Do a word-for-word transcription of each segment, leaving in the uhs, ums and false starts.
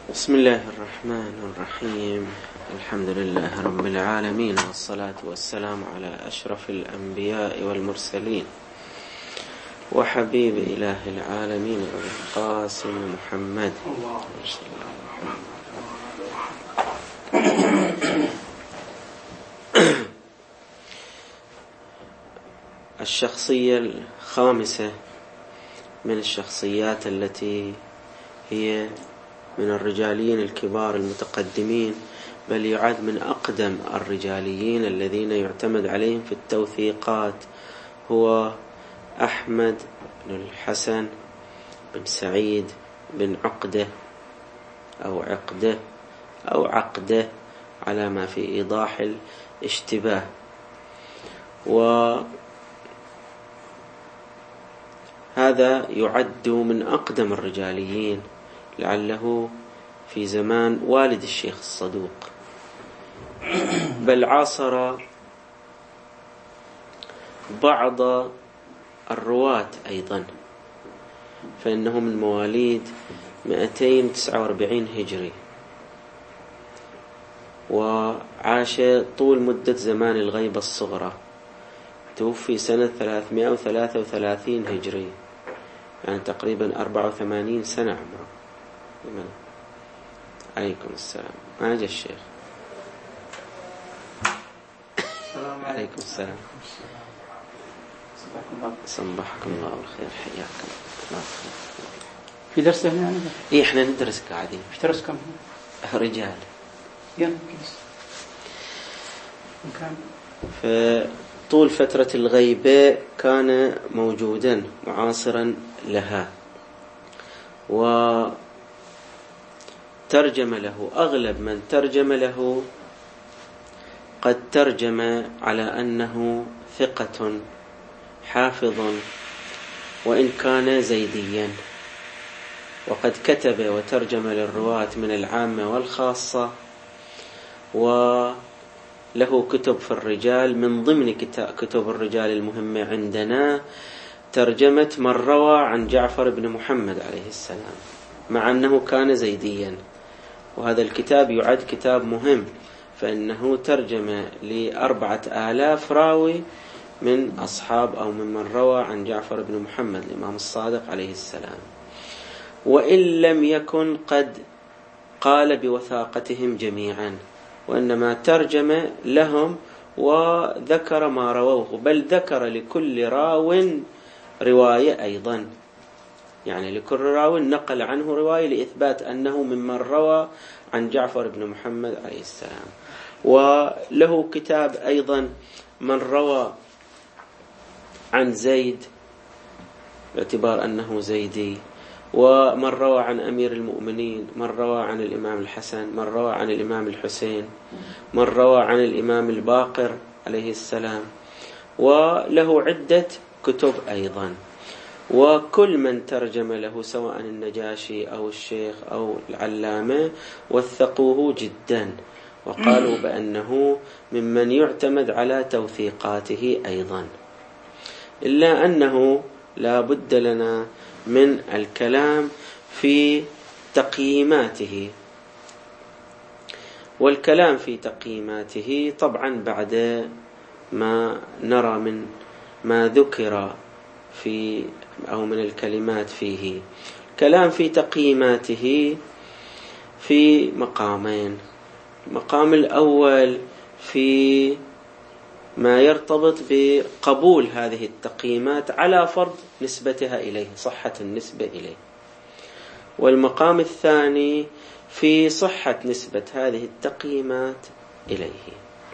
بسم الله الرحمن الرحيم. الحمد لله رب العالمين، والصلاة والسلام على أشرف الأنبياء والمرسلين وحبيب إله العالمين أبي القاسم محمد. الشخصية الخامسة من الشخصيات التي هي من الرجاليين الكبار المتقدمين، بل يعد من أقدم الرجاليين الذين يعتمد عليهم في التوثيقات، هو أحمد بن الحسن بن سعيد بن عقدة أو عقدة أو عقدة على ما في إيضاح الاشتباه. وهذا يعد من أقدم الرجاليين، لعله في زمان والد الشيخ الصدوق، بل عاصر بعض الرواة أيضا، فإنه من مواليد مئتين وتسعة وأربعين هجري، وعاش طول مدة زمان الغيبة الصغرى، توفي سنة ثلاثمائة وثلاثة وثلاثين هجري، يعني تقريبا أربعة وثمانين سنة عمره. عليكم السلام. ما جاء الشيخ؟ عليكم السلام. صبحكم الله بالخير، حياكم الله. في درس هنا يعني؟ إيه، إحنا ندرس قاعدين. إيش درسكم؟ رجال. يلا كيس. مكان. فطول فترة الغيبة كان موجودا معاصرا لها، و ترجم له أغلب من ترجم له قد ترجم على أنه ثقة حافظ، وإن كان زيديا، وقد كتب وترجم للرواة من العامة والخاصة، وله كتب في الرجال. من ضمن كتب الرجال المهمة عندنا ترجمة من روى عن جعفر بن محمد عليه السلام، مع أنه كان زيديا، وهذا الكتاب يعد كتاب مهم، فإنه ترجم لأربعة آلاف راوي من أصحاب أو ممن روى عن جعفر بن محمد الإمام الصادق عليه السلام، وإن لم يكن قد قال بوثاقتهم جميعا، وإنما ترجم لهم وذكر ما رووه، بل ذكر لكل راو رواية أيضا، يعني لكل راو نقل عنه رواية لإثبات أنه ممن روى عن جعفر بن محمد عليه السلام. وله كتاب أيضا من روى عن زيد باعتبار أنه زيدي، ومن روى عن أمير المؤمنين، من روى عن الإمام الحسن، من روى عن الإمام الحسين، من روى عن الإمام الباقر عليه السلام، وله عدة كتب أيضا. وكل من ترجم له سواء النجاشي أو الشيخ أو العلامة وثقوه جدا، وقالوا بأنه ممن يعتمد على توثيقاته أيضا، إلا أنه لا بد لنا من الكلام في تقييماته، والكلام في تقييماته طبعا بعد ما نرى من ما ذكر في أو من الكلمات فيه. كلام في تقييماته في مقامين. المقام الأول في ما يرتبط بقبول هذه التقييمات على فرض نسبتها إليه، صحة النسبة إليه، والمقام الثاني في صحة نسبة هذه التقييمات إليه.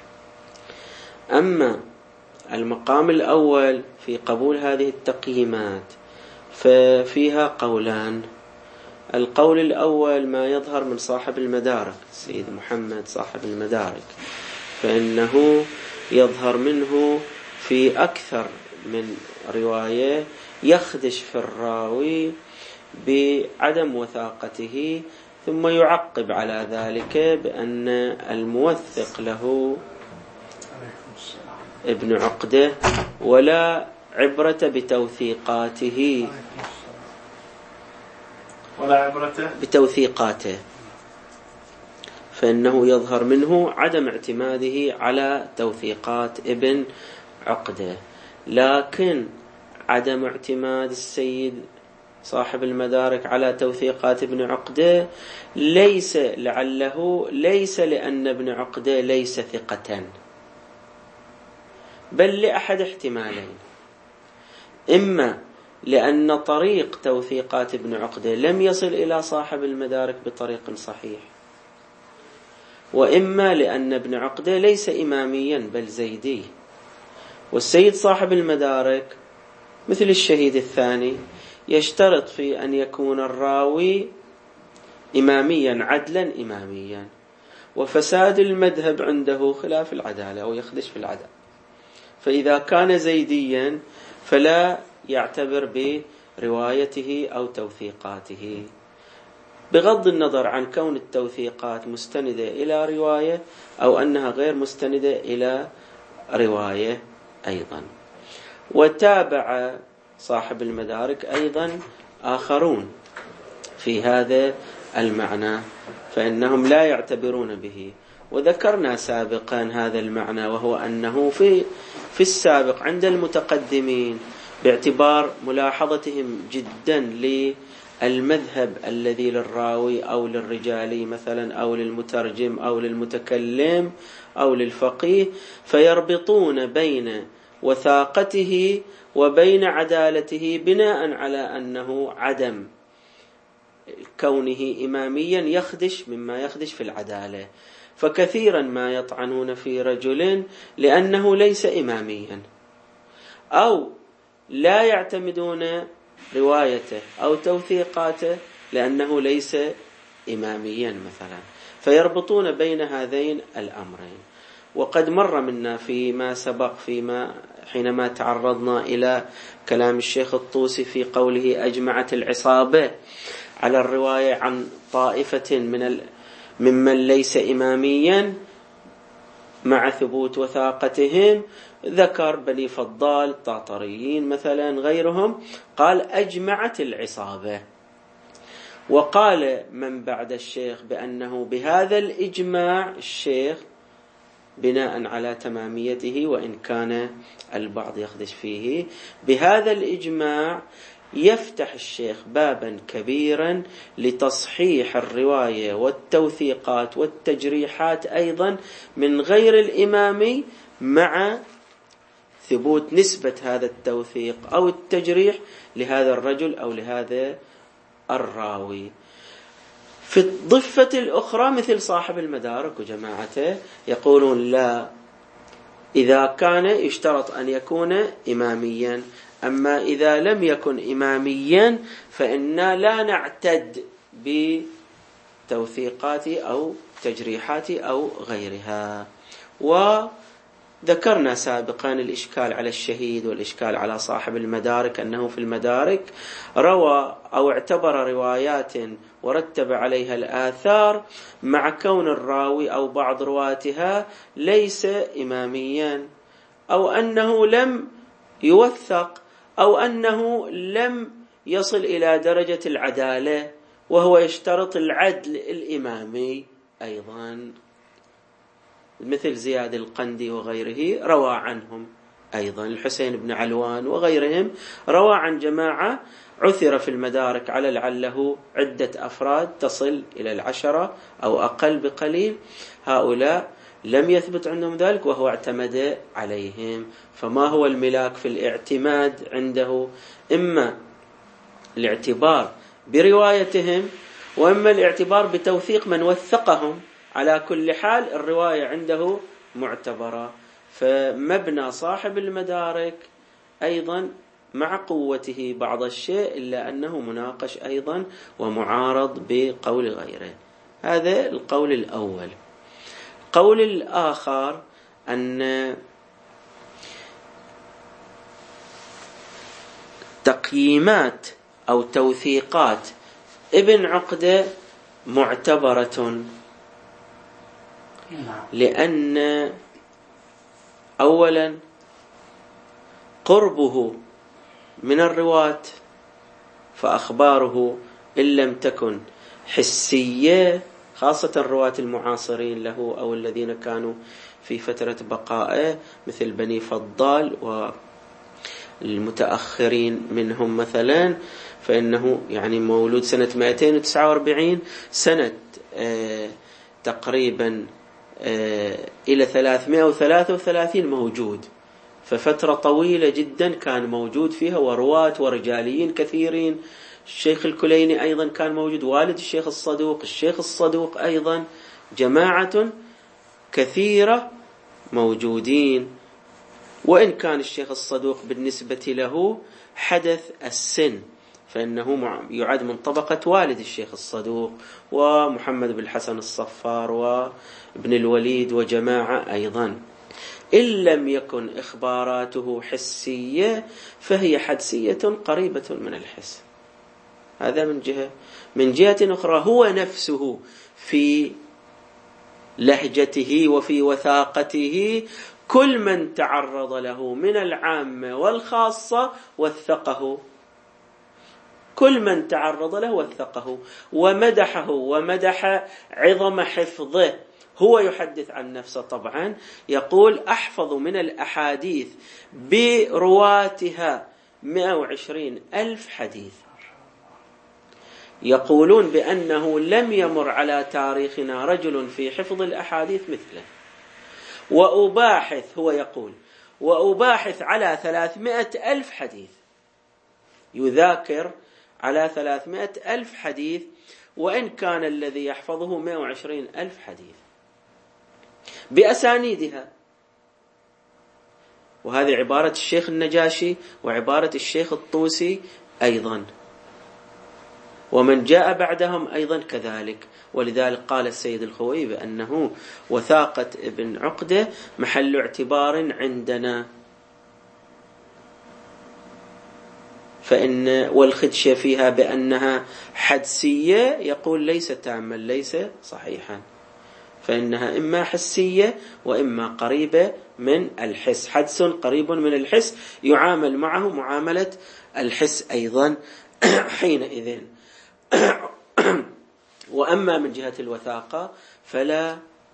أما المقام الأول في قبول هذه التقييمات ففيها قولان. القول الأول ما يظهر من صاحب المدارك السيد محمد صاحب المدارك، فإنه يظهر منه في أكثر من رواية يخدش في الراوي بعدم وثاقته، ثم يعقب على ذلك بأن الموثق له ابن عقدة، ولا عبرة بتوثيقاته ولا عبرة بتوثيقاته فإنه يظهر منه عدم اعتماده على توثيقات ابن عقدة. لكن عدم اعتماد السيد صاحب المدارك على توثيقات ابن عقدة ليس لعله ليس لأن ابن عقدة ليس ثقة، بل لأحد احتمالين: إما لأن طريق توثيقات ابن عقدة لم يصل إلى صاحب المدارك بطريق صحيح، وإما لأن ابن عقدة ليس إماميا بل زيدي. والسيد صاحب المدارك مثل الشهيد الثاني يشترط في أن يكون الراوي إماميا عدلا إماميا، وفساد المذهب عنده خلاف العدالة أو يخدش في العدالة، فإذا كان زيديا فلا يعتبر بروايته أو توثيقاته، بغض النظر عن كون التوثيقات مستندة إلى رواية أو أنها غير مستندة إلى رواية أيضا. وتابع صاحب المدارك أيضا آخرون في هذا المعنى، فإنهم لا يعتبرون به، وذكرنا سابقا هذا المعنى، وهو أنه في في السابق عند المتقدمين باعتبار ملاحظتهم جدا للمذهب الذي للراوي أو للرجالي مثلا أو للمترجم أو للمتكلم أو للفقيه، فيربطون بين وثاقته وبين عدالته بناء على أنه عدم كونه إماميا يخدش مما يخدش في العدالة، فكثيرا ما يطعنون في رجل لأنه ليس إماميا، أو لا يعتمدون روايته أو توثيقاته لأنه ليس إماميا مثلا، فيربطون بين هذين الأمرين. وقد مر منا فيما سبق فيما حينما تعرضنا إلى كلام الشيخ الطوسي في قوله أجمعت العصابة على الرواية عن طائفة من ال... ممن ليس إماميا مع ثبوت وثاقتهم، ذكر بني فضال الطاطريين مثلا غيرهم، قال أجمعت العصابة. وقال من بعد الشيخ بأنه بهذا الإجماع الشيخ بناء على تماميته، وإن كان البعض يخدش فيه، بهذا الإجماع يفتح الشيخ بابا كبيرا لتصحيح الرواية والتوثيقات والتجريحات أيضا من غير الإمامي، مع ثبوت نسبة هذا التوثيق أو التجريح لهذا الرجل أو لهذا الراوي. في الضفة الأخرى مثل صاحب المدارك وجماعته يقولون لا، إذا كان يشترط أن يكون إماميا، أما إذا لم يكن إماميا فإننا لا نعتد بتوثيقات أو تجريحات أو غيرها. وذكرنا سابقا الإشكال على الشهيد والإشكال على صاحب المدارك، أنه في المدارك روى أو اعتبر روايات ورتب عليها الآثار مع كون الراوي أو بعض رواتها ليس إماميا، أو أنه لم يوثق، أو أنه لم يصل إلى درجة العدالة، وهو يشترط العدل الإمامي أيضا، مثل زياد القندي وغيره روى عنهم أيضا، الحسين بن علوان وغيرهم روى عن جماعة عثر في المدارك على لعله عدة أفراد تصل إلى العشرة أو أقل بقليل، هؤلاء لم يثبت عندهم ذلك وهو اعتمد عليهم. فما هو الملاك في الاعتماد عنده؟ إما الاعتبار بروايتهم، وإما الاعتبار بتوثيق من وثقهم. على كل حال الرواية عنده معتبرة. فمبنى صاحب المدارك أيضا مع قوته بعض الشيء، إلا أنه مناقش أيضا ومعارض بقول غيره. هذا القول الأول. القول الآخر أن تقييمات أو توثيقات ابن عقدة معتبرة، لأن أولا قربه من الرواة، فأخباره إن لم تكن حسية خاصة الرواة المعاصرين له أو الذين كانوا في فترة بقائه مثل بني فضال والمتأخرين منهم مثلا، فإنه يعني مولود سنة مئتين وتسعة وأربعين، سنة آه تقريبا آه إلى ثلاثمئة وثلاثة وثلاثين موجود، ففترة طويلة جدا كان موجود فيها ورواة ورجاليين كثيرين. الشيخ الكليني أيضا كان موجود، والد الشيخ الصدوق، الشيخ الصدوق أيضا، جماعة كثيرة موجودين. وإن كان الشيخ الصدوق بالنسبة له حدث السن، فإنه يعد من طبقة والد الشيخ الصدوق ومحمد بن الحسن الصفار وابن الوليد وجماعة أيضا. إن لم يكن إخباراته حسية فهي حدسية قريبة من الحس. هذا من جهة. من جهة أخرى هو نفسه في لهجته وفي وثاقته كل من تعرض له من العامة والخاصة وثقه، كل من تعرض له وثقه ومدحه ومدح عظم حفظه. هو يحدث عن نفسه طبعا، يقول أحفظ من الأحاديث برواتها مئة وعشرين ألف حديث. يقولون بأنه لم يمر على تاريخنا رجل في حفظ الأحاديث مثله. وأباحث، هو يقول وأباحث على ثلاثمائة ألف حديث، يذاكر على ثلاثمائة ألف حديث، وإن كان الذي يحفظه مئة وعشرين ألف حديث بأسانيدها. وهذه عبارة الشيخ النجاشي وعبارة الشيخ الطوسي أيضا، ومن جاء بعدهم أيضا كذلك. ولذلك قال السيد الخوئي بأنه وثاقة ابن عقدة محل اعتبار عندنا، فإن والخدشة فيها بأنها حدسية يقول ليس تاما ليس صحيحا، فإنها إما حسية وإما قريبة من الحس. حدس قريب من الحس يعامل معه معاملة الحس أيضا حينئذ. وأما من جهة الوثاقة فلا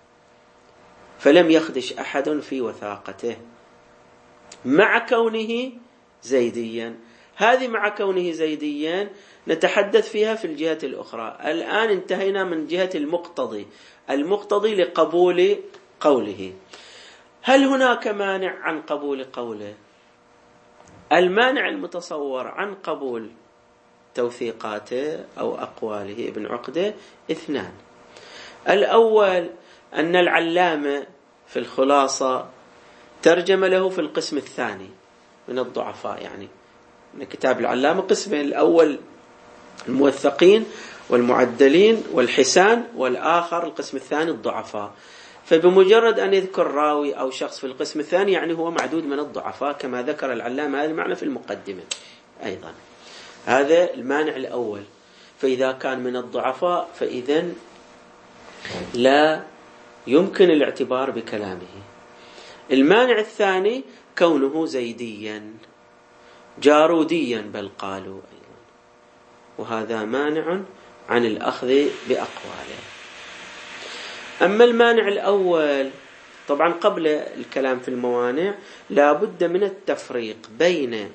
فلم يخدش أحد في وثاقته مع كونه زيديا. هذه مع كونه زيديا نتحدث فيها في الجهة الأخرى. الآن انتهينا من جهة المقتضي، المقتضي لقبول قوله. هل هناك مانع عن قبول قوله؟ المانع المتصور عن قبول توثيقاته أو أقواله ابن عقدة اثنان. الأول أن العلامة في الخلاصة ترجم له في القسم الثاني من الضعفاء، يعني من كتاب العلامة قسمين، الأول الموثقين والمعدلين والحسان، والآخر القسم الثاني الضعفاء. فبمجرد أن يذكر راوي أو شخص في القسم الثاني يعني هو معدود من الضعفاء كما ذكر العلامة هذا المعنى في المقدمة أيضا. هذا المانع الأول. فإذا كان من الضعفاء فإذن لا يمكن الاعتبار بكلامه. المانع الثاني كونه زيديا جاروديا بل قالوا أيضا، وهذا مانع عن الأخذ بأقواله. أما المانع الأول طبعا قبل الكلام في الموانع لا بد من التفريق بين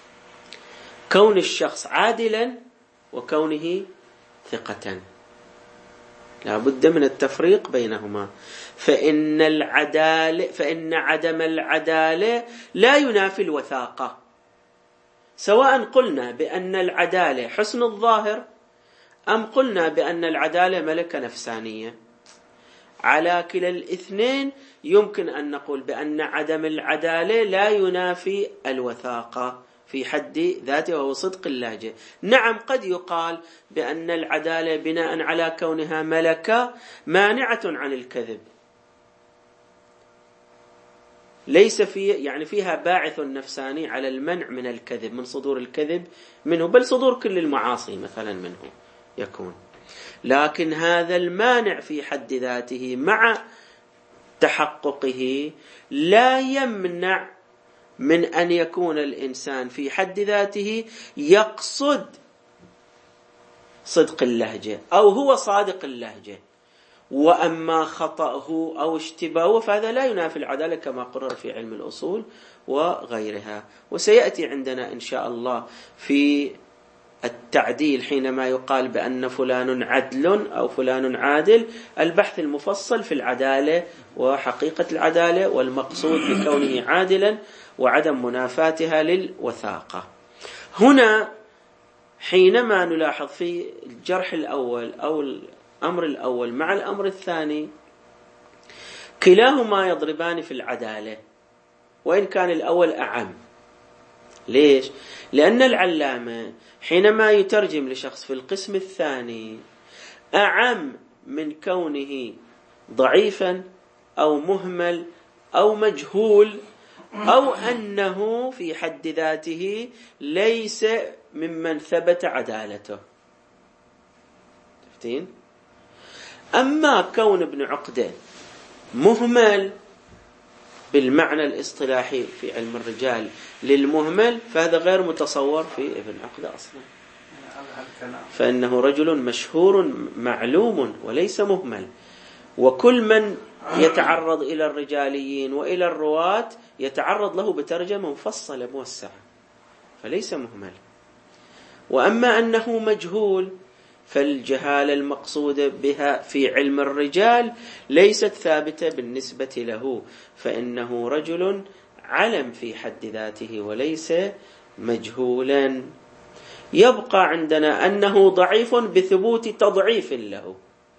كون الشخص عادلا وكونه ثقة، لا بد من التفريق بينهما. فإن العدالة فإن عدم العدالة لا ينافي الوثاقة، سواء قلنا بأن العدالة حسن الظاهر أم قلنا بأن العدالة ملكة نفسانية. على كلا الاثنين يمكن أن نقول بأن عدم العدالة لا ينافي الوثاقة في حد ذاته وهو صدق اللهجة. نعم قد يقال بأن العدالة بناء على كونها ملكة مانعة عن الكذب، ليس في يعني فيها باعث نفساني على المنع من الكذب، من صدور الكذب منه، بل صدور كل المعاصي مثلا منه يكون. لكن هذا المانع في حد ذاته مع تحققه لا يمنع من أن يكون الإنسان في حد ذاته يقصد صدق اللهجة أو هو صادق اللهجة. وأما خطأه أو اشتباهه فهذا لا ينافي العدالة كما قرر في علم الأصول وغيرها. وسيأتي عندنا إن شاء الله في التعديل حينما يقال بأن فلان عدل أو فلان عادل البحث المفصل في العدالة وحقيقة العدالة والمقصود بكونه عادلا وعدم منافاتها للوثاقة. هنا حينما نلاحظ في الجرح الأول أو الأمر الأول مع الأمر الثاني كلاهما يضربان في العدالة، وإن كان الأول أعم. ليش؟ لأن العلامة حينما يترجم لشخص في القسم الثاني أعم من كونه ضعيفا أو مهمل أو مجهول أو أنه في حد ذاته ليس ممن ثبت عدالته. تفتين؟ أما كون ابن عقدة مهمل بالمعنى الاصطلاحي في علم الرجال للمهمل فهذا غير متصور في ابن عقدة أصلا، فإنه رجل مشهور معلوم وليس مهمل، وكل من يتعرض إلى الرجاليين وإلى الرواة يتعرض له بترجمة مفصلة موسعة، فليس مهمل. وأما أنه مجهول فالجهالة المقصودة بها في علم الرجال ليست ثابتة بالنسبة له، فإنه رجل علم في حد ذاته وليس مجهولا. يبقى عندنا أنه ضعيف بثبوت تضعيف له،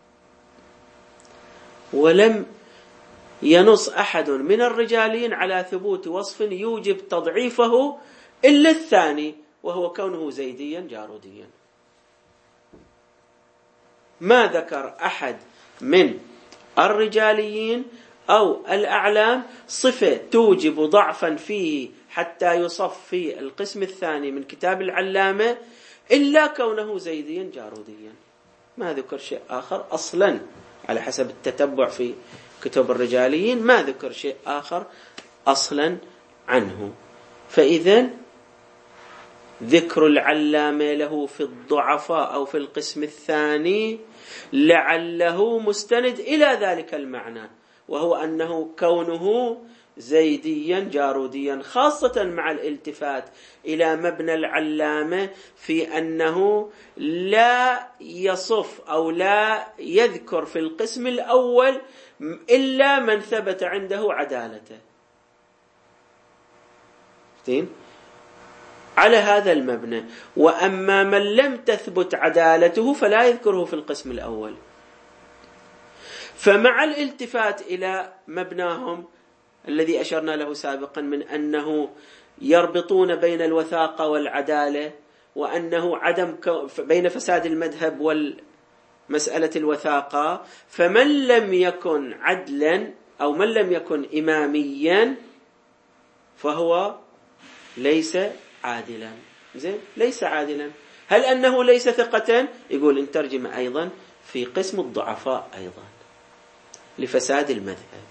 ولم ينص أحد من الرجالين على ثبوت وصف يوجب تضعيفه إلا الثاني، وهو كونه زيديا جاروديا. ما ذكر أحد من الرجاليين أو الأعلام صفة توجب ضعفا فيه حتى يصف في القسم الثاني من كتاب العلامة إلا كونه زيديا جاروديا. ما ذكر شيء آخر أصلا على حسب التتبع في كتب الرجاليين، ما ذكر شيء آخر أصلا عنه. فإذن ذكر العلامة له في الضعفاء أو في القسم الثاني لعله مستند إلى ذلك المعنى، وهو أنه كونه زيديا جاروديا، خاصة مع الالتفات إلى مبنى العلامة في أنه لا يصف أو لا يذكر في القسم الأول إلا من ثبت عنده عدالته. على هذا المبنى. وأما من لم تثبت عدالته فلا يذكره في القسم الأول. فمع الالتفات إلى مبناهم الذي أشرنا له سابقا من أنه يربطون بين الوثاقة والعدالة، وأنه عدم بين فساد المذهب والمسألة الوثاقة، فمن لم يكن عدلا أو من لم يكن إماميا فهو ليس عادلا. زين، ليس عادلا. هل أنه ليس ثقة؟ يقول إن ترجم أيضا في قسم الضعفاء أيضا لفساد المذهب.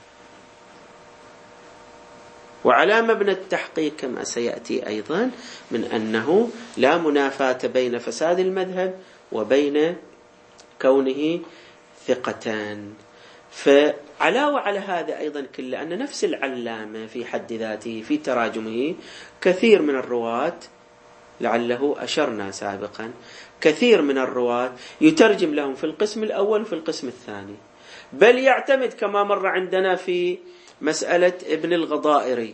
وعلى مبنى التحقيق كما سيأتي أيضا من أنه لا منافاة بين فساد المذهب وبين كونه ثقتان. فعلاوة على هذا أيضا كل أن نفس العلامة في حد ذاته في تراجمه كثير من الرواة، لعله أشرنا سابقا، كثير من الرواة يترجم لهم في القسم الأول وفي القسم الثاني، بل يعتمد كما مر عندنا في مسألة ابن الغضائري،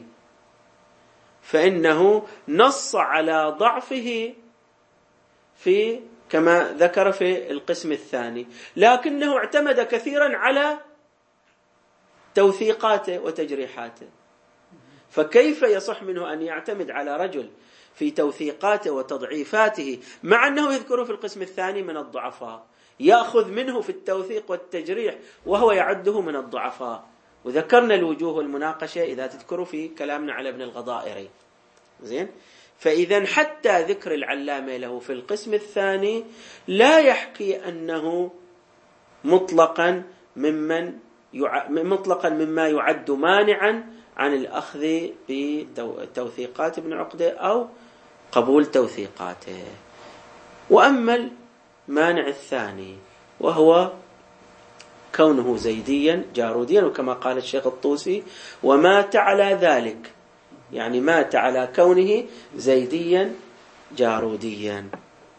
فإنه نص على ضعفه في كما ذكر في القسم الثاني، لكنه اعتمد كثيرا على توثيقاته وتجريحاته. فكيف يصح منه أن يعتمد على رجل في توثيقاته وتضعيفاته مع أنه يذكره في القسم الثاني من الضعفاء، يأخذ منه في التوثيق والتجريح وهو يعده من الضعفاء؟ وذكرنا الوجوه والمناقشة إذا تذكروا في كلامنا على ابن الغضائري. زين، فإذا حتى ذكر العلامة له في القسم الثاني لا يحكي أنه مطلقا ممن يع... مطلقا مما يعد مانعا عن الأخذ بتوثيقات ابن عقدة أو قبول توثيقاته. وأما المانع الثاني وهو كونه زيديا جاروديا، وكما قال الشيخ الطوسي ومات على ذلك، يعني مات على كونه زيديا جاروديا.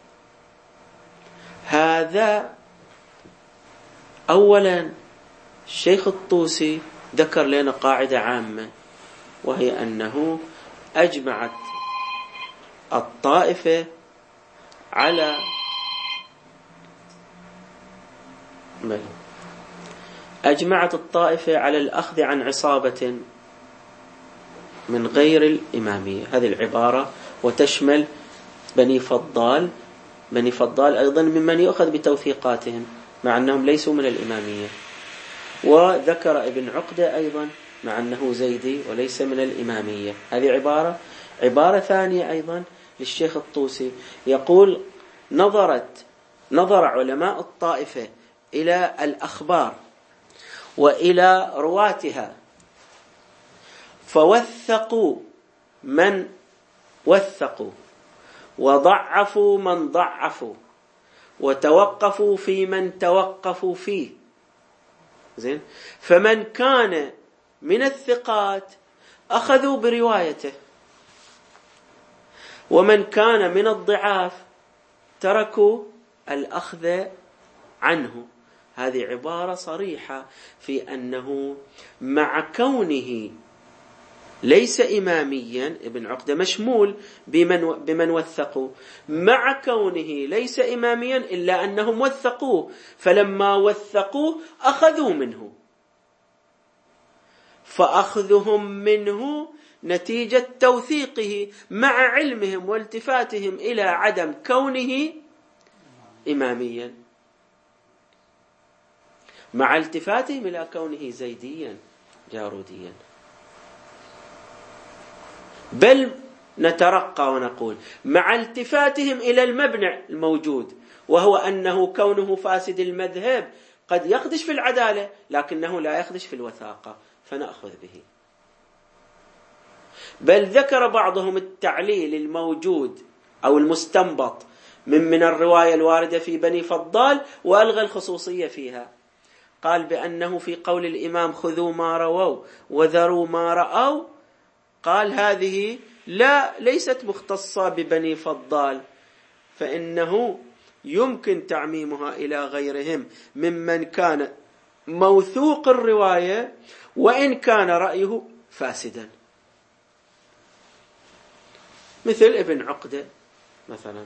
هذا أولا. الشيخ الطوسي ذكر لنا قاعدة عامة، وهي أنه أجمعت الطائفة على أجمعت الطائفة على الأخذ عن عصابة من غير الإمامية. هذه العبارة وتشمل بني فضال. بني فضال أيضا ممن يؤخذ بتوثيقاتهم مع أنهم ليسوا من الإمامية. وذكر ابن عقدة أيضا مع أنه زيدي وليس من الإمامية. هذه عبارة. عبارة ثانية أيضا للشيخ الطوسي يقول نظرت نظر علماء الطائفة إلى الأخبار وإلى رواتها فوثقوا من وثقوا وضعفوا من ضعفوا وتوقفوا في من توقفوا فيه. زين. فمن كان من الثقات أخذوا بروايته، ومن كان من الضعاف تركوا الأخذ عنه. هذه عبارة صريحة في أنه مع كونه ليس إماميا، ابن عقدة مشمول بمن, بمن وثقوا، مع كونه ليس إماميا إلا أنهم وثقوه، فلما وثقوه أخذوا منه، فأخذهم منه نتيجة توثيقه مع علمهم والتفاتهم إلى عدم كونه إماميا، مع التفاتهم إلى كونه زيديا جاروديا. بل نترقى ونقول مع التفاتهم إلى المبنى الموجود، وهو أنه كونه فاسد المذهب قد يخدش في العدالة لكنه لا يخدش في الوثاقة، فنأخذ به. بل ذكر بعضهم التعليل الموجود أو المستنبط من من الرواية الواردة في بني فضال وألغى الخصوصية فيها. قال بأنه في قول الإمام خذوا ما رووا وذروا ما رأوا، قال هذه لا ليست مختصة ببني فضال، فإنه يمكن تعميمها إلى غيرهم ممن كان موثوق الرواية وإن كان رأيه فاسدا، مثل ابن عقدة مثلا،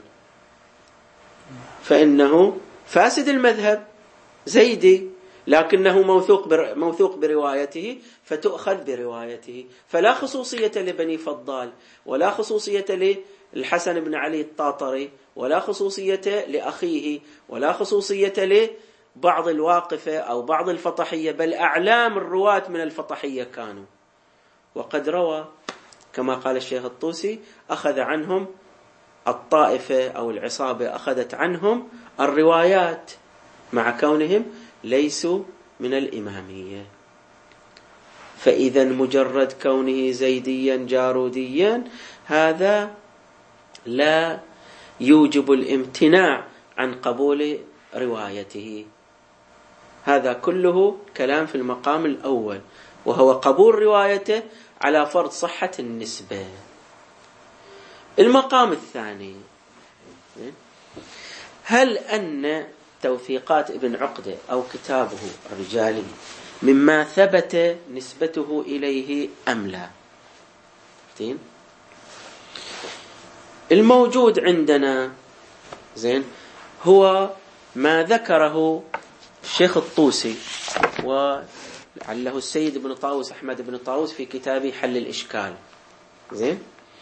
فإنه فاسد المذهب زيدي لكنه موثوق موثوق بروايته فتؤخذ بروايته، فلا خصوصية لبني فضال ولا خصوصية للحسن بن علي الطاطري ولا خصوصية لأخيه ولا خصوصية لبعض الواقفة أو بعض الفطحية، بل أعلام الرواة من الفطحية كانوا. وقد روى كما قال الشيخ الطوسي أخذ عنهم الطائفة أو العصابة أخذت عنهم الروايات مع كونهم ليسوا من الإمامية. فإذا مجرد كونه زيديا جاروديا هذا لا يوجب الامتناع عن قبول روايته. هذا كله كلام في المقام الأول، وهو قبول روايته على فرض صحة النسبة. المقام الثاني، هل أن توثيقات ابن عقدة أو كتابه الرجالي مما ثبت نسبته إليه أم لا؟ الموجود عندنا زين هو ما ذكره الشيخ الطوسي وعله السيد بن طاووس أحمد بن طاووس في كتابه حل الإشكال. زين.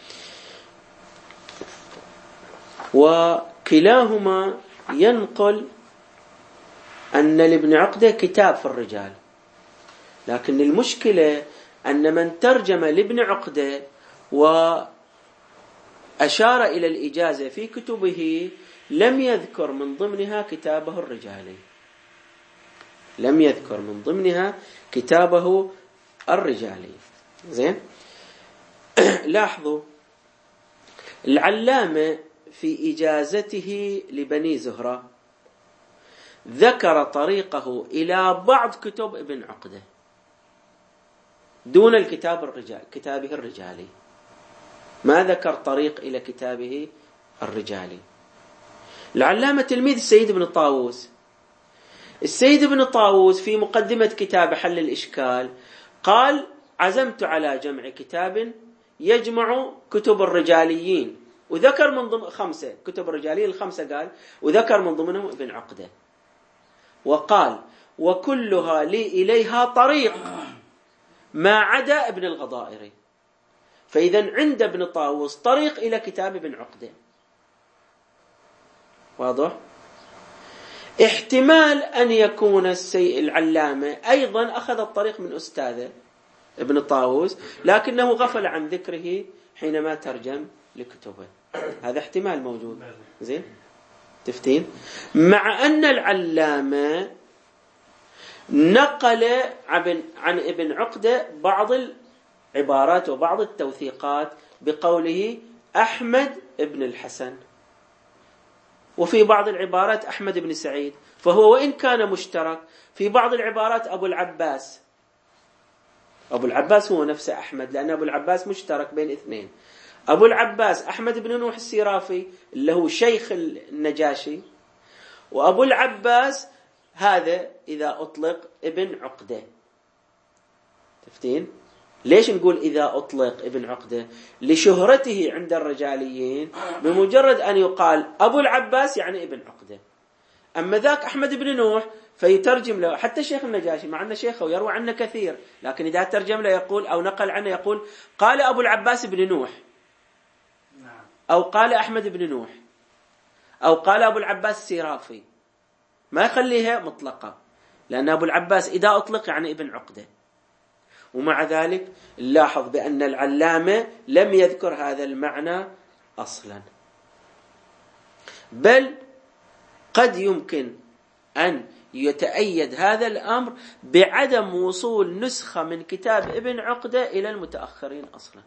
وكلاهما ينقل أن لابن عقدة كتاب في الرجال، لكن المشكلة أن من ترجم لابن عقدة وأشار إلى الإجازة في كتبه لم يذكر من ضمنها كتابه الرجالي، لم يذكر من ضمنها كتابه الرجالي. زين. لاحظوا العلامة في إجازته لبني زهرة ذكر طريقه إلى بعض كتب ابن عقدة دون الكتاب الرجال كتابه الرجالي، ما ذكر طريق إلى كتابه الرجالي. العلامة تلميذ السيد بن طاووس، السيد بن طاووس في مقدمة كتاب حل الإشكال قال: عزمت على جمع كتاب يجمع كتب الرجاليين، وذكر من ضمن خمسة كتب الرجاليين الخمسة قال، وذكر من ضمنهم ابن عقدة، وقال: وكلها لي إليها طريق ما عدا ابن الغضائري. فإذا عند ابن طاووس طريق إلى كتاب ابن عقدة. واضح؟ احتمال أن يكون السيء العلامة أيضا أخذ الطريق من أستاذه ابن طاووس، لكنه غفل عن ذكره حينما ترجم لكتبه. هذا احتمال موجود. زين؟ تفتين؟ مع أن العلامة نقل عن ابن عقدة بعض العبارات وبعض التوثيقات بقوله أحمد ابن الحسن، وفي بعض العبارات أحمد بن سعيد، فهو وإن كان مشترك في بعض العبارات أبو العباس. أبو العباس هو نفسه أحمد، لأن أبو العباس مشترك بين اثنين، أبو العباس أحمد بن نوح السيرافي اللي هو شيخ النجاشي، وأبو العباس هذا إذا أطلق ابن عقدة. تفتين؟ ليش نقول إذا أطلق ابن عقدة؟ لشهرته عند الرجاليين، بمجرد أن يقال أبو العباس يعني ابن عقدة. أما ذاك أحمد بن نوح فيترجم له حتى شيخ النجاشي، مع أن شيخه يروى عنه كثير، لكن إذا ترجم له يقول أو نقل عنه يقول قال أبو العباس بن نوح، أو قال أحمد بن نوح، أو قال أبو العباس السيرافي، ما يخليها مطلقة، لأن أبو العباس إذا أطلق يعني ابن عقدة. ومع ذلك نلاحظ بأن العلامة لم يذكر هذا المعنى أصلا، بل قد يمكن أن يتأيد هذا الأمر بعدم وصول نسخة من كتاب ابن عقدة إلى المتأخرين أصلا.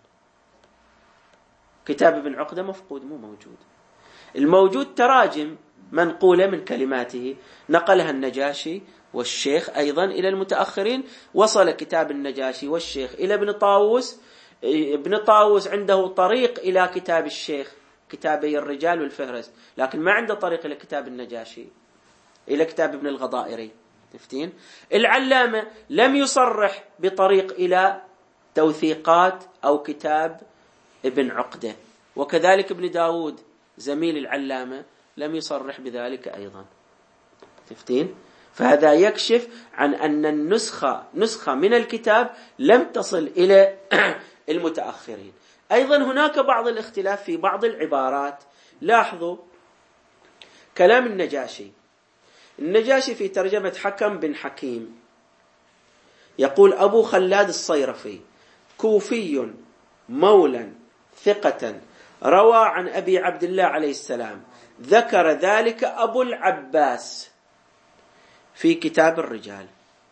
كتاب ابن عقدة مفقود، مو موجود. الموجود تراجم منقولة من كلماته نقلها النجاشي والشيخ أيضا إلى المتأخرين. وصل كتاب النجاشي والشيخ إلى ابن طاووس، ابن طاووس عنده طريق إلى كتاب الشيخ، كتابي الرجال والفهرس، لكن ما عنده طريق إلى كتاب النجاشي، إلى كتاب ابن الغضائري. تفتين؟ العلامة لم يصرح بطريق إلى توثيقات أو كتاب ابن عقدة، وكذلك ابن داود زميل العلامة لم يصرح بذلك أيضا. تفتين؟ فهذا يكشف عن أن النسخة نسخة من الكتاب لم تصل إلى المتأخرين. أيضا هناك بعض الاختلاف في بعض العبارات. لاحظوا كلام النجاشي. النجاشي في ترجمة حكم بن حكيم يقول: أبو خلاد الصيرفي كوفي مولا ثقة روى عن أبي عبد الله عليه السلام، ذكر ذلك أبو العباس في كتاب الرجال.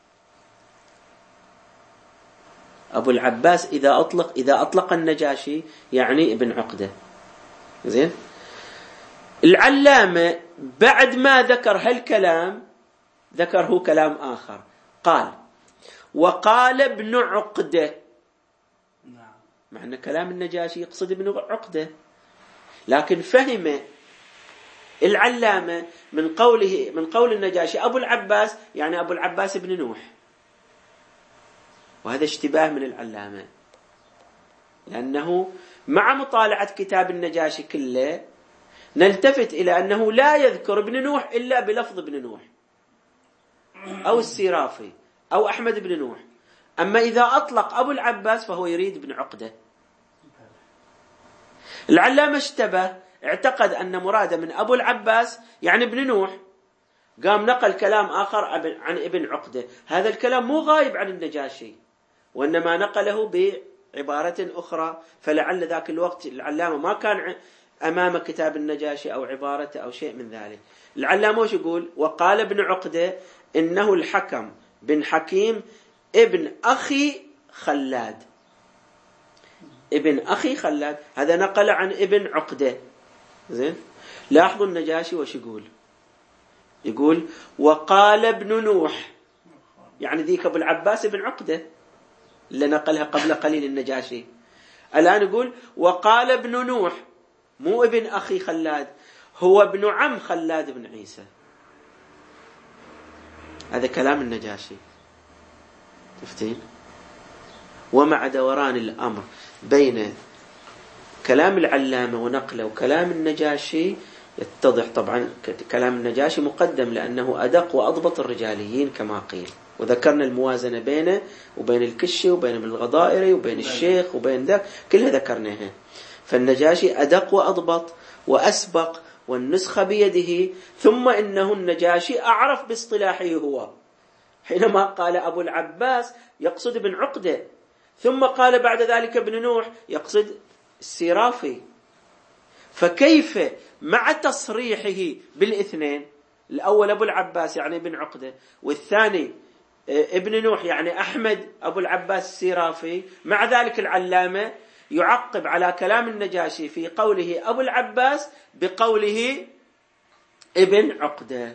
أبو العباس إذا أطلق إذا أطلق النجاشي يعني ابن عقدة. زين؟ العلامة بعد ما ذكر هالكلام ذكره كلام آخر، قال: وقال ابن عقدة. مع أن كلام النجاشي يقصد ابن عقدة، لكن فهم العلامة من قوله من قول النجاشي أبو العباس يعني أبو العباس بن نوح، وهذا اشتباه من العلامة، لأنه مع مطالعة كتاب النجاشي كله نلتفت إلى أنه لا يذكر ابن نوح إلا بلفظ ابن نوح أو السيرافي أو أحمد بن نوح. أما إذا أطلق أبو العباس فهو يريد ابن عقدة. العلامة اشتبه، اعتقد أن مراده من أبو العباس يعني ابن نوح، قام نقل كلام آخر عن ابن عقدة. هذا الكلام مو غايب عن النجاشي، وإنما نقله بعبارة أخرى، فلعل ذاك الوقت العلامة ما كان أمام كتاب النجاشي أو عبارته أو شيء من ذلك. العلامة وش يقول؟ وقال ابن عقدة إنه الحكم بن حكيم ابن أخي خلاد. ابن أخي خلاد هذا نقل عن ابن عقدة. زين؟ لاحظوا النجاشي وش يقول؟ يقول وقال ابن نوح، يعني ذيك أبو العباس بن عقدة اللي نقلها قبل قليل النجاشي. الآن يقول وقال ابن نوح، مو ابن أخي خلاد، هو ابن عم خلاد بن عيسى. هذا كلام النجاشي. تفتين؟ ومع دوران الأمر بين كلام العلامة ونقله وكلام النجاشي يتضح طبعا كلام النجاشي مقدم لأنه أدق وأضبط الرجاليين كما قيل، وذكرنا الموازنة بينه وبين الكشي وبين ابن الغضائري وبين الشيخ وبين ذاك، كلها ذكرناها. فالنجاشي أدق وأضبط وأسبق والنسخة بيده. ثم إنه النجاشي أعرف باصطلاحه هو، حينما قال أبو العباس يقصد ابن عقدة، ثم قال بعد ذلك ابن نوح يقصد السيرافي. فكيف مع تصريحه بالاثنين، الأول أبو العباس يعني ابن عقدة، والثاني ابن نوح يعني أحمد أبو العباس السيرافي، مع ذلك العلامة يعقب على كلام النجاشي في قوله أبو العباس بقوله ابن عقدة.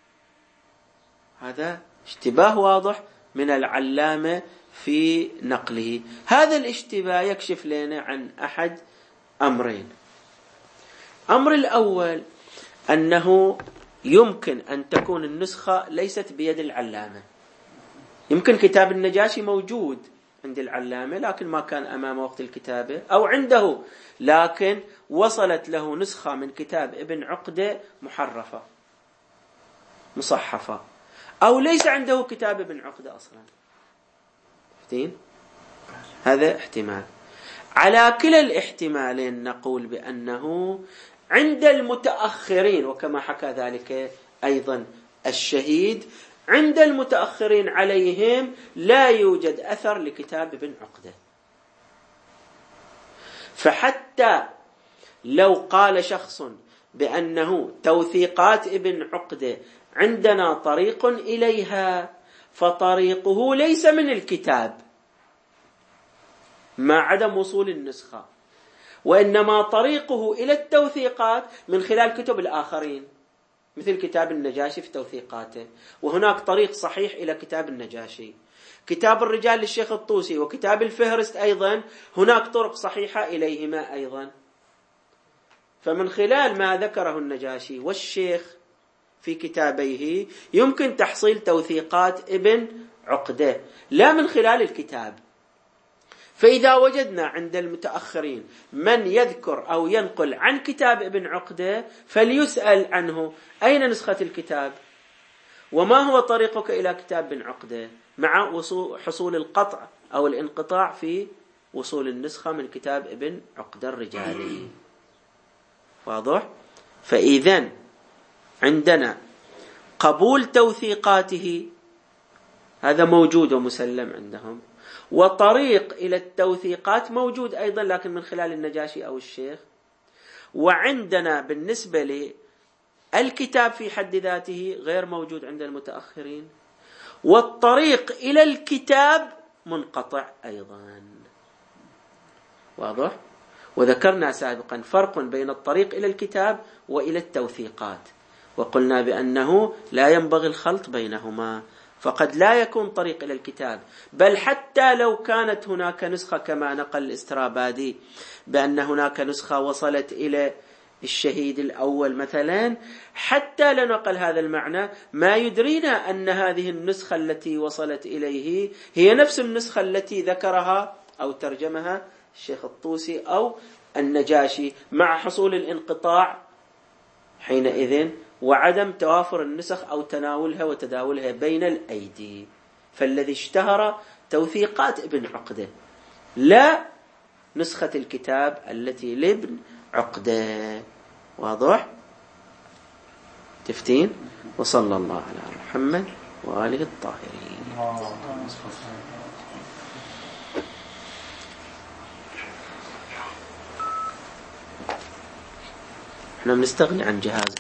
هذا اشتباه واضح من العلامة في نقله. هذا الاشتباه يكشف لنا عن أحد أمرين. أمر الأول أنه يمكن أن تكون النسخة ليست بيد العلامة، يمكن كتاب النجاشي موجود عند العلامة لكن ما كان أمامه وقت الكتابة، أو عنده لكن وصلت له نسخة من كتاب ابن عقدة محرفة مصحفة، أو ليس عنده كتاب ابن عقدة أصلا. فهمتين؟ هذا احتمال. على كلا الاحتمالين نقول بأنه عند المتأخرين، وكما حكى ذلك أيضا الشهيد، عند المتأخرين عليهم لا يوجد أثر لكتاب ابن عقدة. فحتى لو قال شخص بأنه توثيقات ابن عقدة عندنا طريق إليها، فطريقه ليس من الكتاب مع عدم وصول النسخة، وإنما طريقه إلى التوثيقات من خلال كتب الآخرين مثل كتاب النجاشي في توثيقاته، وهناك طريق صحيح إلى كتاب النجاشي. كتاب الرجال للشيخ الطوسي وكتاب الفهرست أيضا هناك طرق صحيحة إليهما أيضا. فمن خلال ما ذكره النجاشي والشيخ في كتابيه يمكن تحصيل توثيقات ابن عقدة لا من خلال الكتاب. فإذا وجدنا عند المتأخرين من يذكر أو ينقل عن كتاب ابن عقدة فليسأل عنه أين نسخة الكتاب، وما هو طريقك إلى كتاب ابن عقدة، مع وصول حصول القطع أو الانقطاع في وصول النسخة من كتاب ابن عقدة الرجالي. واضح؟ فإذن عندنا قبول توثيقاته هذا موجود ومسلم عندهم، وطريق إلى التوثيقات موجود أيضا لكن من خلال النجاشي أو الشيخ. وعندنا بالنسبة للكتاب في حد ذاته غير موجود عند المتأخرين، والطريق إلى الكتاب منقطع أيضا. واضح؟ وذكرنا سابقا فرق بين الطريق إلى الكتاب وإلى التوثيقات، وقلنا بأنه لا ينبغي الخلط بينهما، فقد لا يكون طريق إلى الكتاب، بل حتى لو كانت هناك نسخة كما نقل الاسترابادي بأن هناك نسخة وصلت إلى الشهيد الأول مثلا، حتى لنقل هذا المعنى ما يدرينا أن هذه النسخة التي وصلت إليه هي نفس النسخة التي ذكرها أو ترجمها الشيخ الطوسي أو النجاشي، مع حصول الانقطاع حينئذ وعدم توافر النسخ أو تناولها وتداولها بين الأيدي. فالذي اشتهر توثيقات ابن عقدة لا نسخة الكتاب التي لابن عقدة. واضح؟ تفتين؟ وصلى الله على محمد وآله الطاهرين. احنا بنستغني عن جهاز